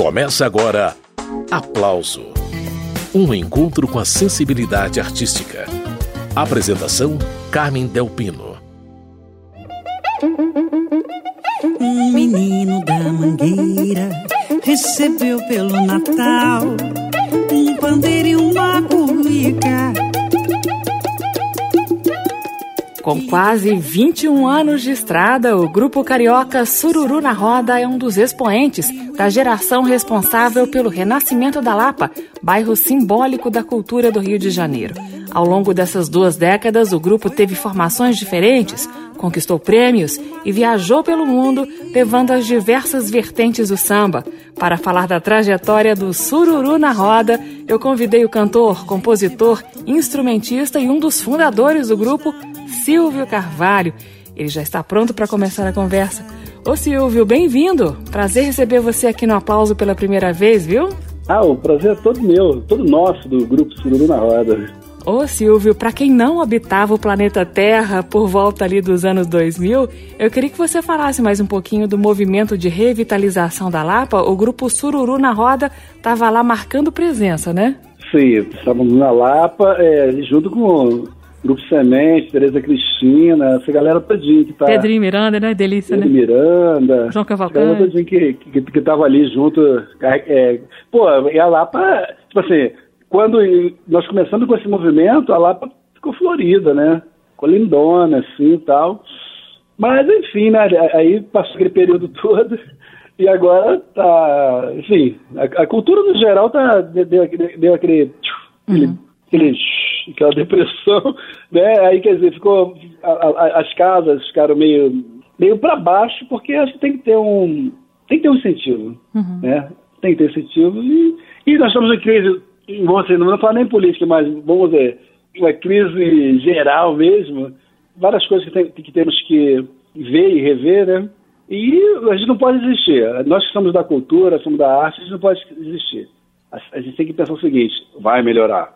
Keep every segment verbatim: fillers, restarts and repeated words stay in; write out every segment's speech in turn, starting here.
Começa agora Aplauso, um encontro com a sensibilidade artística. Apresentação, Carmen Del Pino. Um menino da Mangueira recebeu pelo Natal um pandeiro e uma cuíca. Com quase vinte e um anos de estrada, o grupo carioca Sururu na Roda é um dos expoentes da geração responsável pelo renascimento da Lapa, bairro simbólico da cultura do Rio de Janeiro. Ao longo dessas duas décadas, o grupo teve formações diferentes, conquistou prêmios e viajou pelo mundo, levando as diversas vertentes do samba. Para falar da trajetória do Sururu na Roda, eu convidei o cantor, compositor, instrumentista e um dos fundadores do grupo, Silvio Carvalho. Ele já está pronto para começar a conversa. Ô Silvio, bem-vindo! Prazer receber você aqui no Aplauso pela primeira vez, viu? Ah, o prazer é todo meu, todo nosso do grupo Sururu na Roda. Ô Silvio, para quem não habitava o planeta Terra por volta ali dos anos dois mil, eu queria que você falasse mais um pouquinho do movimento de revitalização da Lapa. O grupo Sururu na Roda estava lá marcando presença, né? Sim, estávamos na Lapa, é, junto com o Grupo Semente, Tereza Cristina, essa galera todinha que tá... Pedrinho Miranda, né? Delícia, Pedro né? Miranda. João Cavalcante. Todinha que, que, que tava ali junto. É, pô, e a Lapa, tipo assim... Quando nós começamos com esse movimento, a Lapa ficou florida, né? Ficou lindona, assim, e tal. Mas, enfim, né? Aí passou aquele período todo e agora tá... Enfim, a, a cultura, no geral, tá, deu, deu aquele... Uhum. aquele aquela depressão, né? Aí, quer dizer, ficou... A, a, as casas ficaram meio, meio para baixo, porque acho que tem que ter um... Tem que ter um incentivo, uhum. né? Tem que ter incentivo e, e nós estamos em crise... Vamos dizer, não vou falar nem política, mas vamos dizer, uma crise geral mesmo, várias coisas que, tem, que temos que ver e rever, né? E a gente não pode desistir. Nós que somos da cultura, somos da arte, a gente não pode desistir. A, a gente tem que pensar o seguinte, vai melhorar.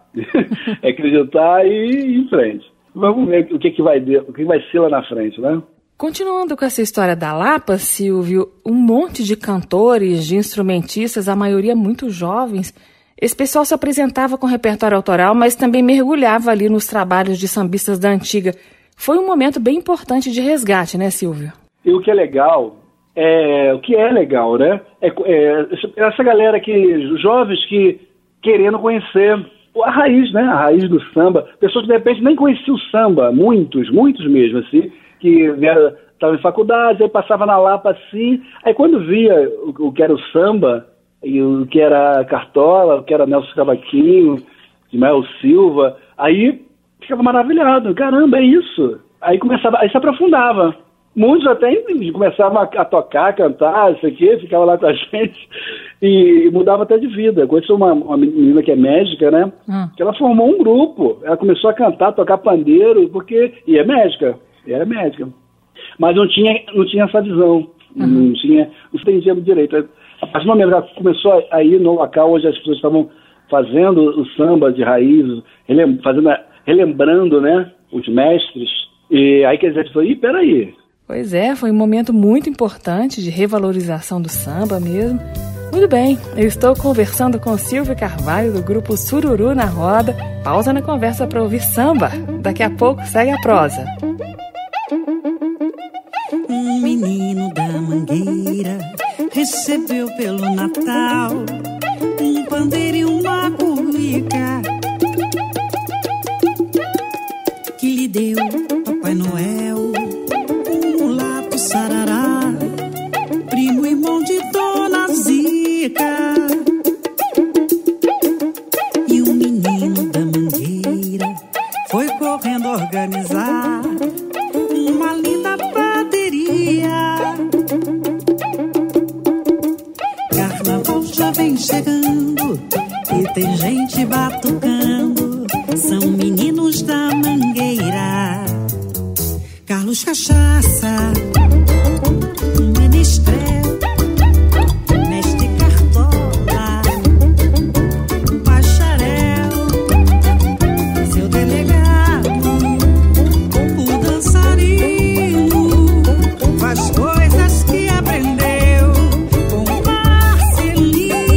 É acreditar e ir em frente. Vamos ver o que, que vai, o que vai ser lá na frente, né? Continuando com essa história da Lapa, Silvio, um monte de cantores, de instrumentistas, a maioria muito jovens. Esse pessoal se apresentava com repertório autoral, mas também mergulhava ali nos trabalhos de sambistas da antiga. Foi um momento bem importante de resgate, né, Silvio? E o que é legal, é, o que é legal, né? É, é, essa galera que, jovens que querendo conhecer a raiz, né? A raiz do samba. Pessoas que de repente nem conheciam o samba, muitos, muitos mesmo, assim, que vieram, estavam em faculdade, aí passava na Lapa assim, aí quando via o, o que era o samba, e o que era Cartola, o que era Nelson Cavaquinho, Ismael Silva, aí ficava maravilhado, caramba, é isso. Aí começava, aí se aprofundava. Muitos até começavam a, a tocar, a cantar, isso aqui, ficava lá com a gente e, e mudava até de vida. Conheci uma, uma menina que é médica, né? Hum. Que ela formou um grupo, ela começou a cantar, tocar pandeiro, porque, e é médica, e era médica. Mas não tinha, não tinha essa visão, uhum. não tinha, não entendia direito. A partir do momento que ela começou a ir no local onde as pessoas estavam fazendo o samba de raiz, relem, fazendo, relembrando, né, os mestres, e aí quer dizer, falou, ih, peraí. Pois é, foi um momento muito importante de revalorização do samba mesmo. Muito bem, eu estou conversando com Silvio Carvalho, do grupo Sururu na Roda. Pausa na conversa para ouvir samba. Daqui a pouco segue a prosa. Um menino da Mangueira recebeu pelo Natal um pandeiro e uma cuíca que lhe deu Papai Noel, um mulato sarará, primo irmão de Dona Zica. E o menino da Mangueira foi correndo organizar uma linda prateria. Carnaval já vem chegando e tem gente batucando. São meninos da Mangueira. Carlos Cachaça, Menestrel, Mestre Cartola, Bacharel, seu delegado, o dançarino, faz coisas que aprendeu com Marcelino.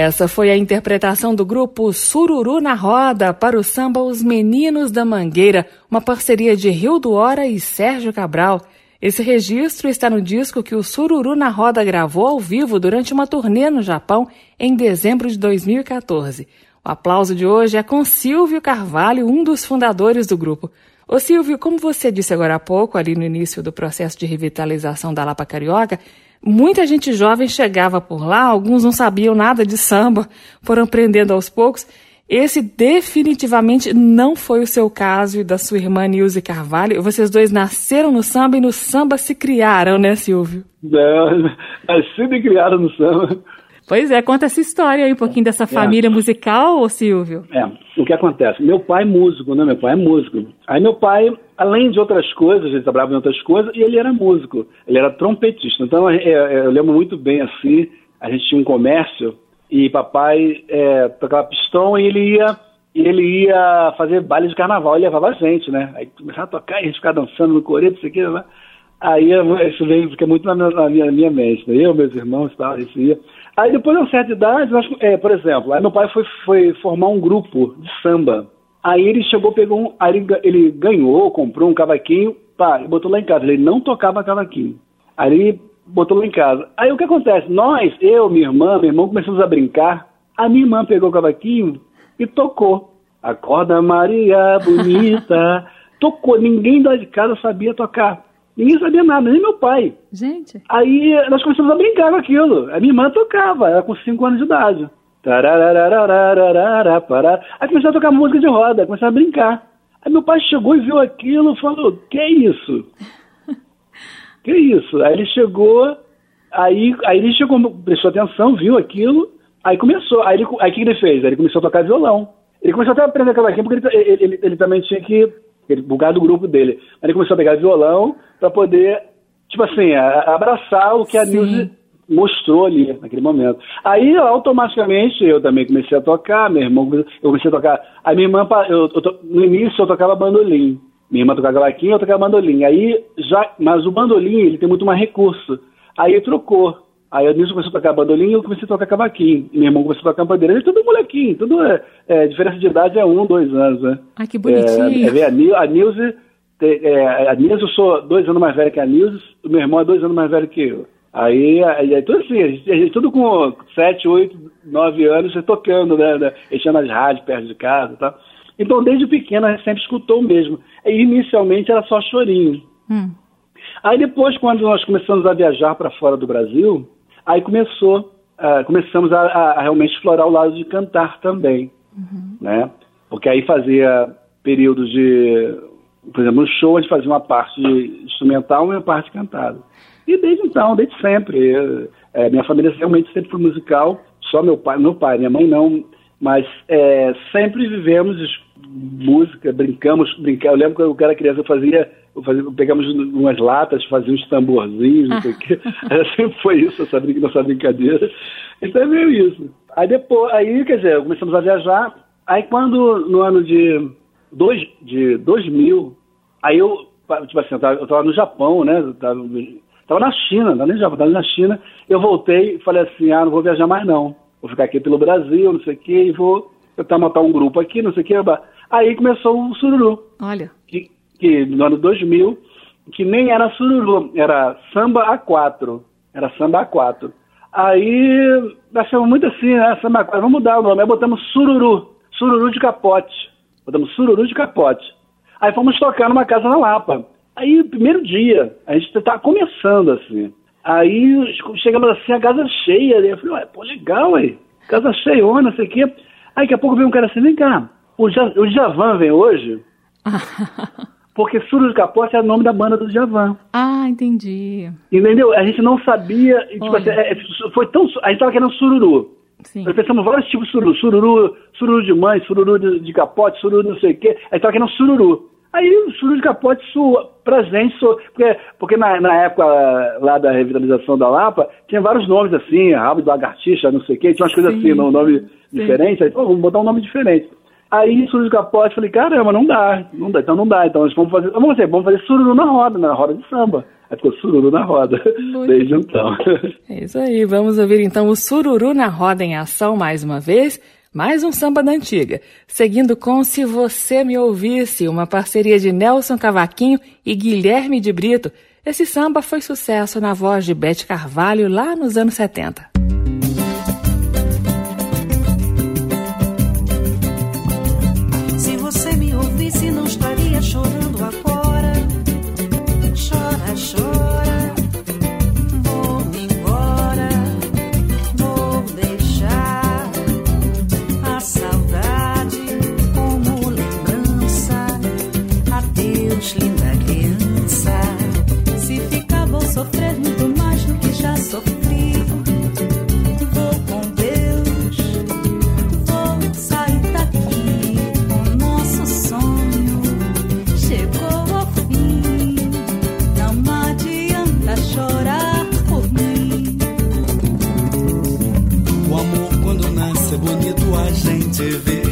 Essa foi a interpretação do grupo Sururu na Roda para o samba Os Meninos da Mangueira, uma parceria de Rio do Hora e Sérgio Cabral. Esse registro está no disco que o Sururu na Roda gravou ao vivo durante uma turnê no Japão em dezembro de dois mil e quatorze. O aplauso de hoje é com Silvio Carvalho, um dos fundadores do grupo. Ô Silvio, como você disse agora há pouco, ali no início do processo de revitalização da Lapa Carioca, muita gente jovem chegava por lá, alguns não sabiam nada de samba, foram aprendendo aos poucos. Esse definitivamente não foi o seu caso e da sua irmã Nilce Carvalho. Vocês dois nasceram no samba e no samba se criaram, né, Silvio? É, nascido e criado no samba. Pois é, conta essa história aí, um pouquinho dessa família é. musical, ô Silvio. É, o que acontece? Meu pai é músico, né? Meu pai é músico. Aí meu pai, além de outras coisas, ele trabalhava em outras coisas, e ele era músico. Ele era trompetista. Então, eu, eu lembro muito bem, assim, a gente tinha um comércio, e papai é, tocava pistão, e ele ia, ele ia fazer baile de carnaval, ele levava a gente, né? Aí começava a tocar, e a gente ficava dançando no coreto, isso aqui, né? Aí isso veio, fica muito na minha, na minha, na minha mente, né? Eu, meus irmãos e tal, isso ia. Aí depois de uma certa idade, nós, é, por exemplo, aí meu pai foi, foi formar um grupo de samba. Aí ele chegou, pegou um, aí ele, ele ganhou, comprou um cavaquinho, pá, e botou lá em casa. Ele não tocava cavaquinho. Aí ele botou lá em casa. Aí o que acontece? Nós, eu, minha irmã, meu irmão, começamos a brincar. A minha irmã pegou o cavaquinho e tocou. Acorda Maria bonita. Tocou, ninguém lá de casa sabia tocar. Ninguém sabia nada, nem meu pai. Gente. Aí nós começamos a brincar com aquilo. A minha irmã tocava, ela com cinco anos de idade. Aí começou a tocar música de roda, começou a brincar. Aí meu pai chegou e viu aquilo e falou, que é isso? Que é isso? Aí ele chegou, aí, aí ele chegou, prestou atenção, viu aquilo, aí começou. Aí o aí que ele fez? Aí ele começou a tocar violão. Ele começou até a aprender cavaquinho, porque ele, ele, ele, ele também tinha que... Ele, por causa do grupo dele. Aí ele começou a pegar violão para poder, tipo assim, a, abraçar o que a Nilce mostrou ali, naquele momento. Aí, automaticamente, eu também comecei a tocar, meu irmão, eu comecei a tocar. Aí minha irmã, eu, eu, no início eu tocava bandolim. Minha irmã tocava cavaquinho, eu tocava bandolim. Aí, já, mas o bandolim, ele tem muito mais recurso. Aí trocou. Aí a Nilce começou a tocar bandolim e eu comecei a tocar cavaquinho. Meu irmão começou a tocar pandeira. Ele é tudo molequinho, tudo é, é, diferença de idade é um, dois anos, né? Ai, que bonitinho. É, é, a Nilce, a Nilce, é, a Nilce, eu sou dois anos mais velho que a Nilce, o meu irmão é dois anos mais velho que eu. Aí, aí, aí tudo assim, a gente, a gente tudo com sete, oito, nove anos, tocando, né, né? Enchendo as rádios perto de casa e tal. Então, desde pequena, a gente sempre escutou mesmo. E, inicialmente, era só chorinho. Hum. Aí depois, quando nós começamos a viajar para fora do Brasil, aí começou, uh, começamos a, a, a realmente explorar o lado de cantar também, uhum. né? Porque aí fazia períodos de, por exemplo, no show a gente fazia uma parte instrumental e uma parte cantada. E desde então, desde sempre, eu, é, minha família realmente sempre foi musical, só meu pai, meu pai, minha mãe não, mas é, sempre vivemos música, brincamos, brincamos. Eu lembro que eu era criança, eu fazia, eu fazia pegamos umas latas, fazia uns tamborzinhos, não sei o quê. Sempre foi isso, essa, essa brincadeira. Então é meio isso. Aí depois, aí, quer dizer, começamos a viajar. Aí quando, no ano de, dois, de dois mil, aí eu, tipo assim, eu tava, eu tava no Japão, né? Eu tava, tava na China, tava no Japão, tava na China. Eu voltei e falei assim, ah, não vou viajar mais não. Vou ficar aqui pelo Brasil, não sei o quê, e vou tentar montar um grupo aqui, não sei o quê. Aí começou o Sururu. Olha. Que, que no ano dois mil, que nem era Sururu, era Samba A quatro. Era Samba A quatro. Aí, achamos muito assim, né? Samba A quatro, vamos mudar o nome. Aí botamos Sururu. Sururu de capote. Botamos Sururu de capote. Aí fomos tocar numa casa na Lapa. Aí, primeiro dia, a gente estava começando assim. Aí chegamos assim, a casa cheia. Eu falei, ué, pô, legal, aí. Casa cheia, não sei o quê. Aí daqui a pouco veio um cara assim, vem cá, o, ja, o Djavan vem hoje? Porque Sururu de Capote é o nome da banda do Djavan. Ah, entendi. Entendeu? A gente não sabia, e, tipo, assim, é, foi tão, a gente estava querendo sururu. Sim. Nós pensamos vários tipos de sururu, sururu, sururu de mãe, sururu de, de capote, sururu não sei o quê. A gente estava querendo sururu. Aí o sururu de capote, su, pra gente, su, porque, porque na, na época lá da revitalização da Lapa, tinha vários nomes assim, rabo de lagartixa, não sei o quê, tinha umas Sim. coisas assim, um nome Sim. diferente. Aí, pô, vamos botar um nome diferente. Aí surgiu o capote, falei, caramba, não dá, não dá, então não dá, então nós vamos fazer, vamos fazer, vamos fazer sururu na roda, na roda de samba. Aí ficou sururu na roda, muito desde então. É isso aí, vamos ouvir então o Sururu na Roda em ação mais uma vez, mais um samba da antiga, seguindo com Se Você Me Ouvisse, uma parceria de Nelson Cavaquinho e Guilherme de Brito. Esse samba foi sucesso na voz de Bete Carvalho lá nos anos setenta. Se você me ouvisse, não estaria chorando agora. Chora, chora, vou-me embora, vou deixar a saudade como lembrança. Adeus, linda criança. Se ficar, vou sofrer muito mais do que já sofri. Vou com Deus, vou sair daqui. O nosso sonho chegou ao fim. Não adianta chorar por mim. O amor quando nasce é bonito a gente vê.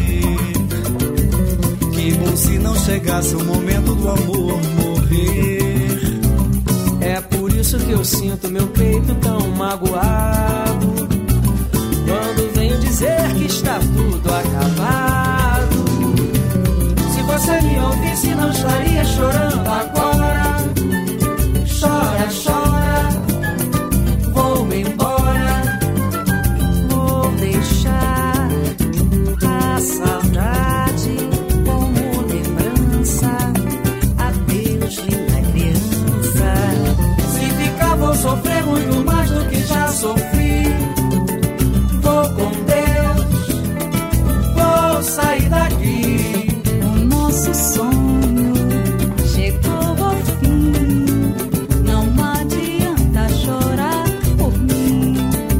Que bom se não chegasse o momento do amor morrer. É por isso que eu sinto meu peito tão magoado quando venho dizer que está tudo acabado. Se você me ouvisse, não estaria chorando agora. Chora, chora, vou-me embora, Vou deixar a saudade como lembrança. Adeus, linda criança. se ficar vou sofrer muito mais do que já sofri. Vou com Deus, vou sair daqui. O nosso sonho chegou ao fim. Não adianta chorar por mim.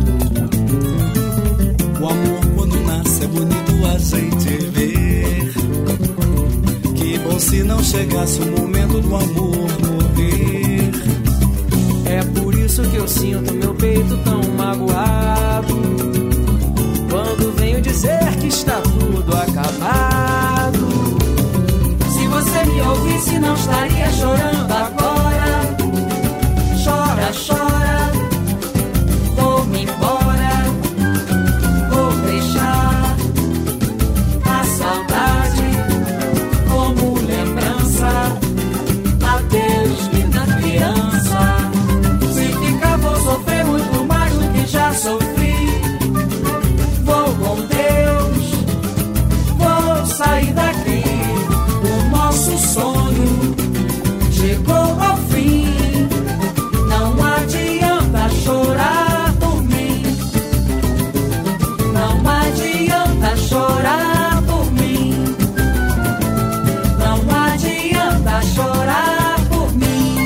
O amor quando nasce é bonito a gente ver. Que bom se não chegasse o momento do amor morrer. É por isso que eu sinto meu peito tão magoado quando venho dizer que está tudo acabado. Se você me ouvisse, não estaria chorando agora. Chora, chora, vou-me embora, vou deixar a saudade como lembrança. Adeus, linda criança. Se ficar, vou sofrer muito mais do que já sofri. Vou com Deus, vou sair daqui. O nosso sonho chegou ao fim. Não adianta chorar por mim. Não adianta chorar por mim. Não adianta chorar por mim.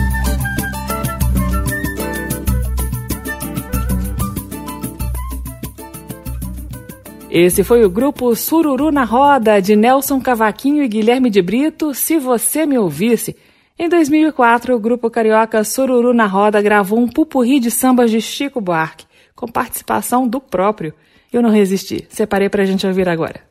Esse foi o grupo Sururu na Roda, de Nelson Cavaquinho e Guilherme de Brito, Se Você Me Ouvisse. Em dois mil e quatro, o grupo carioca Sururu na Roda gravou um pupurri de sambas de Chico Buarque, com participação do próprio. Eu não resisti, separei pra gente ouvir agora.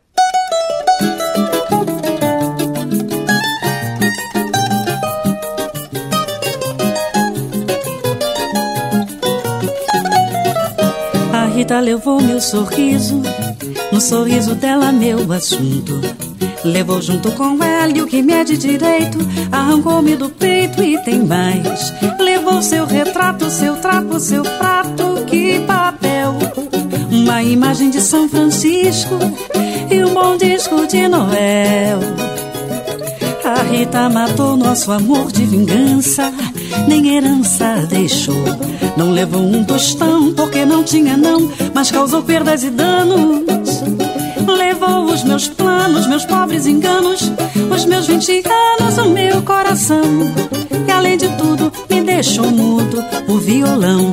A Rita levou meu sorriso, no sorriso dela meu assunto. Levou junto com Hélio que me é de direito, arrancou-me do peito e tem mais. Levou seu retrato, seu trapo, seu prato, que papel. Uma imagem de São Francisco e um bom disco de Noel. A Rita matou nosso amor de vingança, nem herança deixou. Não levou um tostão porque não tinha não, mas causou perdas e danos. Levou os meus planos, meus pobres enganos, os meus vinte anos, o meu coração. E além de tudo me deixou mudo o violão.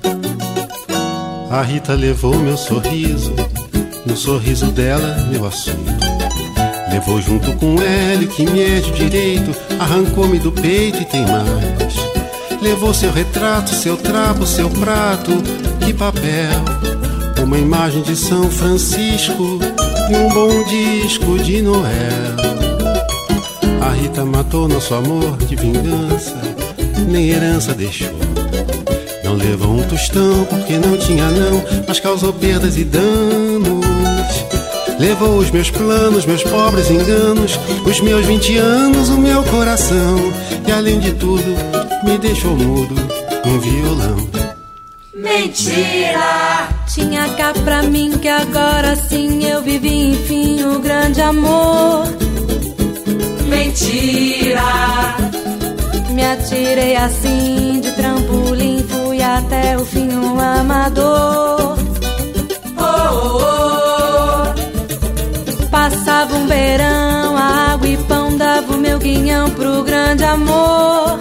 A Rita levou meu sorriso, no sorriso dela meu assunto. Levou junto com Hélio que me é de direito, arrancou-me do peito e tem mais. Levou seu retrato, seu trapo, seu prato, que papel. Uma imagem de São Francisco e um bom disco de Noel. A Rita matou nosso amor de vingança, nem herança deixou. Não levou um tostão porque não tinha não, mas causou perdas e danos. Levou os meus planos, meus pobres enganos, os meus vinte anos, o meu coração. E além de tudo, me deixou mudo, um violão. Mentira! Tinha cá pra mim que agora sim eu vivi enfim o grande amor. Mentira! Me atirei assim de trampolim, fui até o fim um amador. Oh, oh, oh. Passava um verão, água e pão, dava o meu guinhão pro grande amor.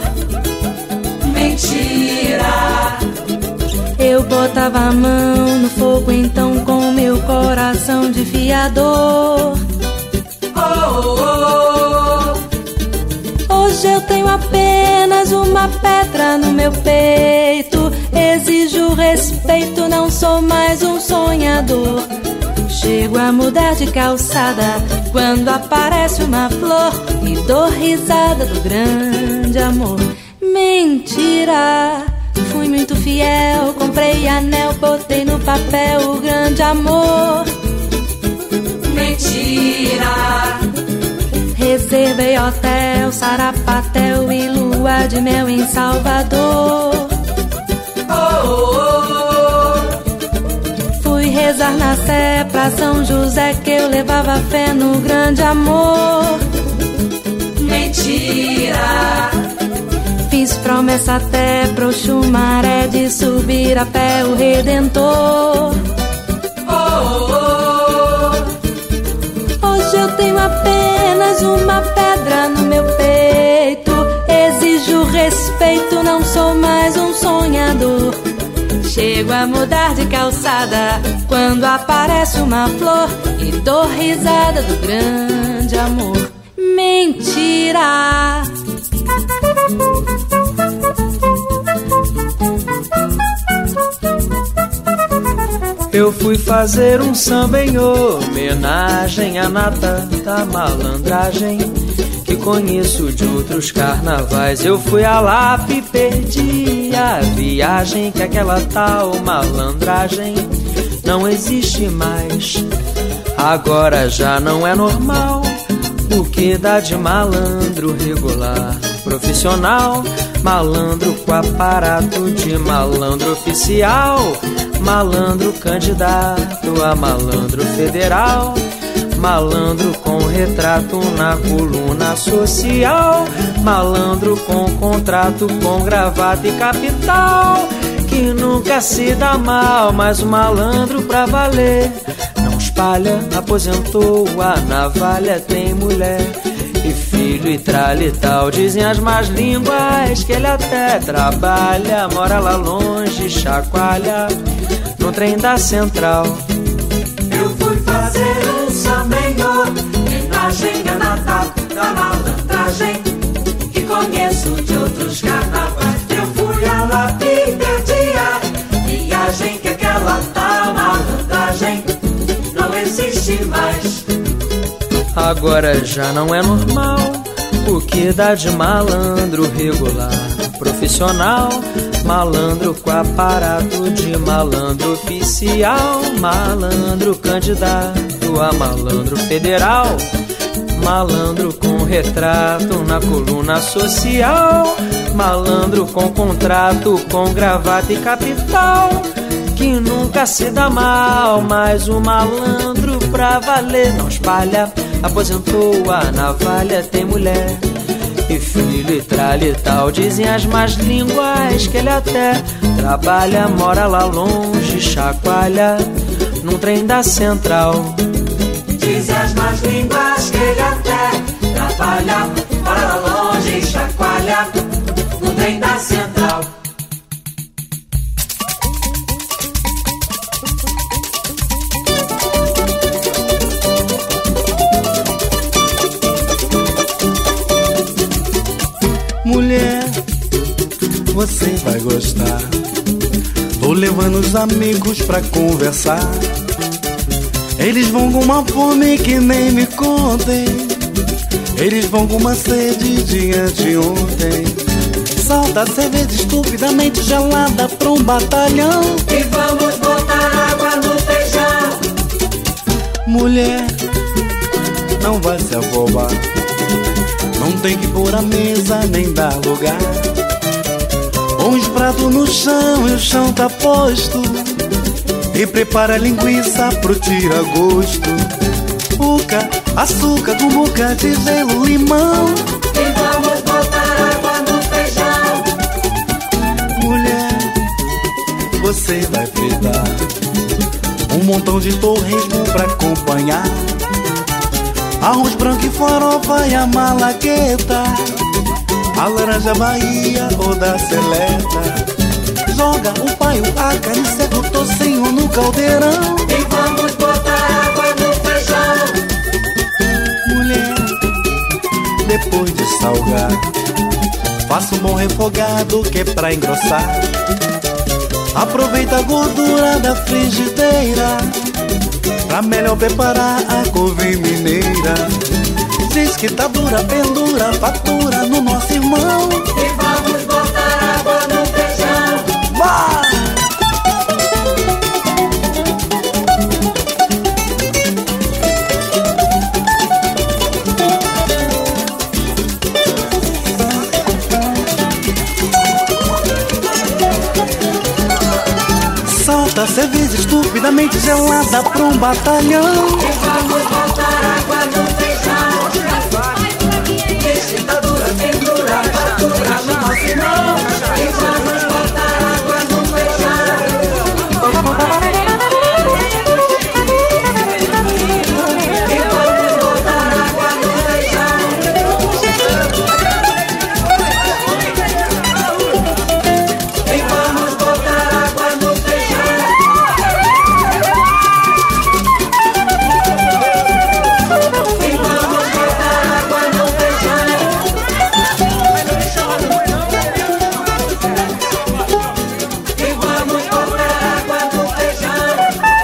Mentira! Eu botava a mão no fogo então com meu coração de fiador. Oh, oh, oh. Hoje eu tenho apenas uma pedra no meu peito. Exijo respeito, não sou mais um sonhador. Chego a mudar de calçada quando aparece uma flor e dou risada do grande amor. Mentira! Fui muito fiel, comprei anel, botei no papel o grande amor. Mentira! Reservei hotel, sarapatel e lua de mel em Salvador. Oh, oh, oh. Fui rezar na Sé pra São José que eu levava fé no grande amor. Mentira! Fiz promessa até pro Xumaré de subir a pé o Redentor. Oh, oh, oh. Hoje eu tenho apenas uma pedra no meu peito. Exijo respeito, não sou mais um sonhador. Chego a mudar de calçada quando aparece uma flor e dou risada do grande amor. Mentira! Eu fui fazer um samba em homenagem à nata da malandragem que conheço de outros carnavais. Eu fui a Lapa e perdi a viagem, que aquela tal malandragem não existe mais. Agora já não é normal o que dá de malandro regular, profissional, malandro com aparato de malandro oficial, malandro candidato a malandro federal, malandro com retrato na coluna social, malandro com contrato com gravata e capital, que nunca se dá mal, mas o malandro pra valer não espalha, aposentou a navalha, tem mulher e filho e tralha e tal. Dizem as más línguas que ele até trabalha, mora lá longe, chacoalha no trem da central. Eu fui fazer um samba em homenagem à nata da malandragem que conheço de outros carnavais. Eu fui a Lapa e perdi a viagem, que aquela tal malandragem não existe mais. Agora já não é normal o que dá de malandro regular, profissional, malandro com aparato de malandro oficial, malandro candidato a malandro federal, malandro com retrato na coluna social, malandro com contrato com gravata e capital, que nunca se dá mal, mas o malandro pra valer não espalha, aposentou a navalha, tem mulher e filho e tralha e tal. Dizem as más línguas que ele até trabalha, mora lá longe, chacoalha num trem da central. Dizem as más línguas que ele até trabalha, mora lá longe, chacoalha num trem da central. Mulher, você vai gostar. Tô levando os amigos pra conversar. Eles vão com uma fome que nem me contem. Eles vão com uma sede de anteontem. Solta a cerveja estupidamente gelada pra um batalhão. E vamos botar água no feijão. Mulher, não vai se afobar. Não tem que pôr a mesa nem dar lugar. Põe os pratos no chão e o chão tá posto. E prepara a linguiça pro tira-gosto. Uca, açúcar, cumbuca de gelo, limão. E vamos botar água no feijão. Mulher, você vai fritar um montão de torresmo pra acompanhar. Arroz branco e farofa e a malagueta. A laranja Bahia ou da seleta. Joga o paio, a carne seca, o tocinho no caldeirão. E vamos botar água no feijão. Mulher, depois de salgar, faça um bom refogado que é pra engrossar. Aproveita a gordura da frigideira pra melhor preparar a couve mineira. Diz que tá dura, pendura, fatura no nosso irmão. E vamos botar água no feijão. Vai! Solta a cerveja estupidamente gelada pra um batalhão. E vamos botar água no feijão. Deixa tá dura, pendura, fatura no nosso irmão. E vamos botar água no feijão. E vamos botar água no feijão. E vamos botar água no feijão. E vamos botar água no feijão. E vamos botar água no feijão.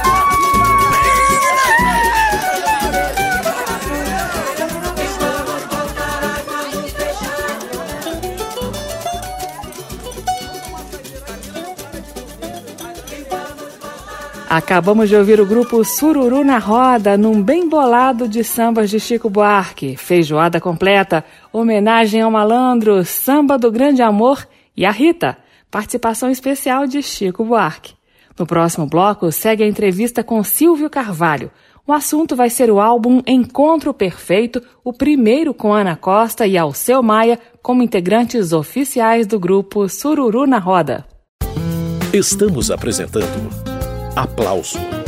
Acabamos de ouvir o grupo Sururu na Roda, num bem bolado de sambas de Chico Buarque, feijoada completa, homenagem ao malandro, samba do grande amor e a Rita, participação especial de Chico Buarque. No próximo bloco, segue a entrevista com Silvio Carvalho. O assunto vai ser o álbum Encontro Perfeito, o primeiro com Ana Costa e Alceu Maia como integrantes oficiais do grupo Sururu na Roda. Estamos apresentando Aplauso